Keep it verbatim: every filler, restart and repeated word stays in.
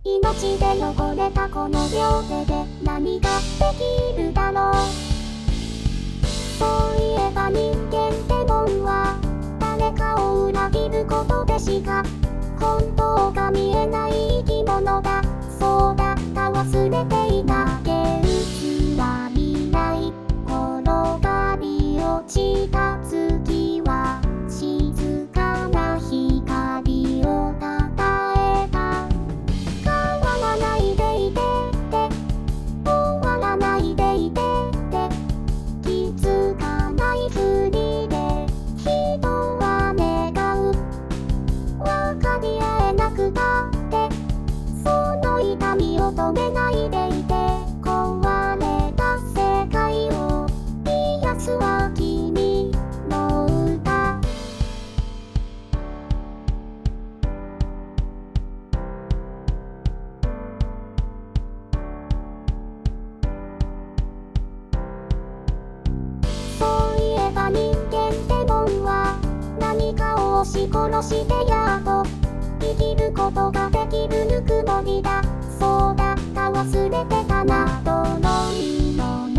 命で汚れたこの両手で何ができるだろう。そういえば人間ってもんは誰かを裏切ることでしか本当が見えない生き物だ。そうだった忘れていた。現実は見ない転がり落ちた月は静かな光をたたえた。変わらないでいてって終わらないでいてって気づかないふりで人は願う。分かり合えなくたってその痛みを止めないでいて壊れた世界を癒すは君の歌。そういえば人間ってもんは何かを押し殺してやっと生きることができるぬくもりだ。そうだった忘れてたな。どの色